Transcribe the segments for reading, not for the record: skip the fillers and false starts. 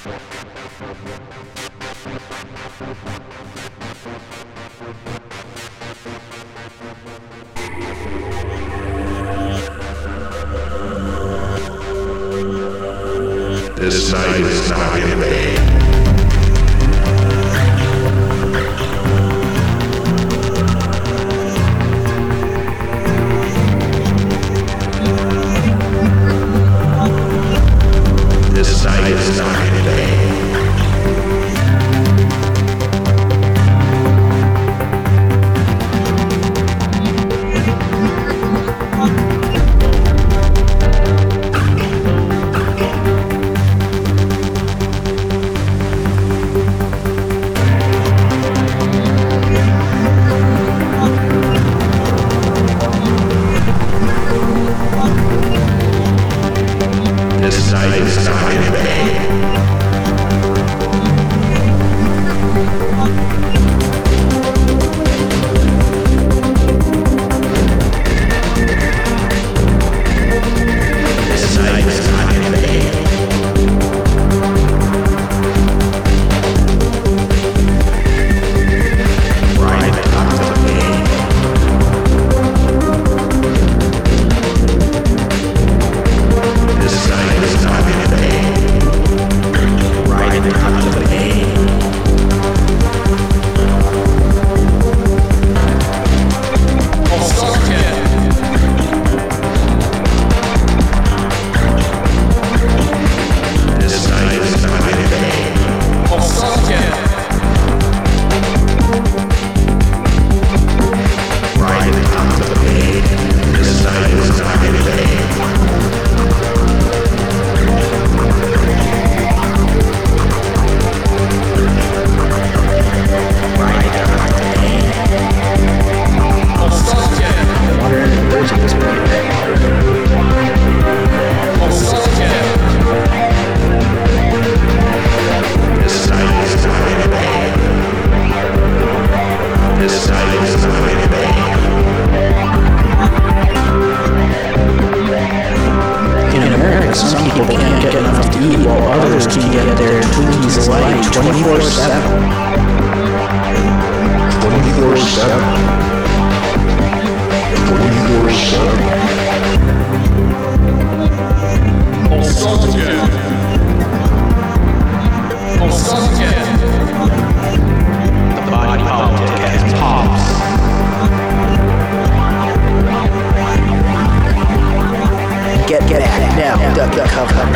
This night is not in vain. This night is not in vain. This night is not in vain. This night is not in vain. Right at the top of the game. This night is not in vain. Right at the top of the game. This night is not in vain. Right at the top of the game. This night is not in vain. This night is not in vain. This night is not in vain. In America, some people can't get enough to eat while others can get their Twinkies light 24/7. 24/7. 24/7. The Body Politic has pops. Get at now, duck cover.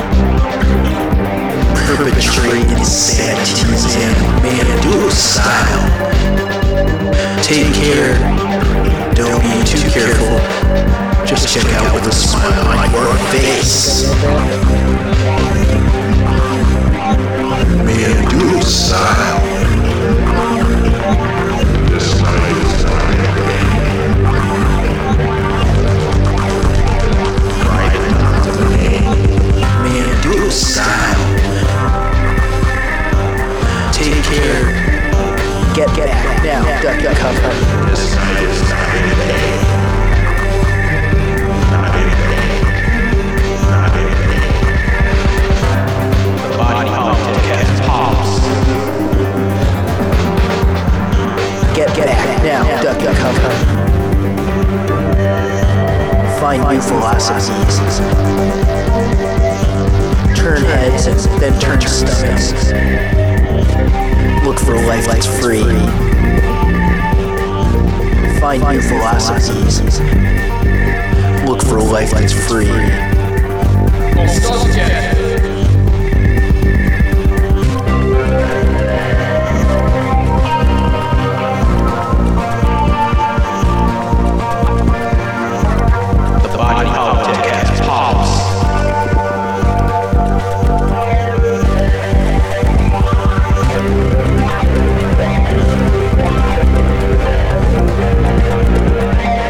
Perpetrate insanities in man-do style. Take care, don't be too careful. Just check out with a smile on your face. Man-do style. This night is not in vain. Right at the top of the game. Man-do style. Take care. Get at now, duck cover. This night is not in vain. Not in vain. Not in vain. The Body Politic has pops. Get at now, duck cover. Find new philosophies. Turn heads and then turn stomachs. Look for a life that's free. Find new philosophies. Look for a life that's free. The Body Politic has pops.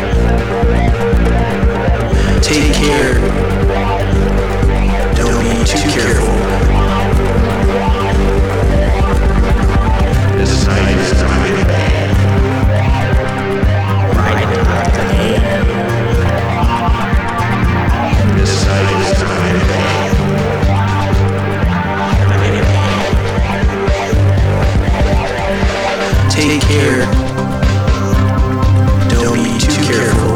Take care. Don't be care. Don't be too careful.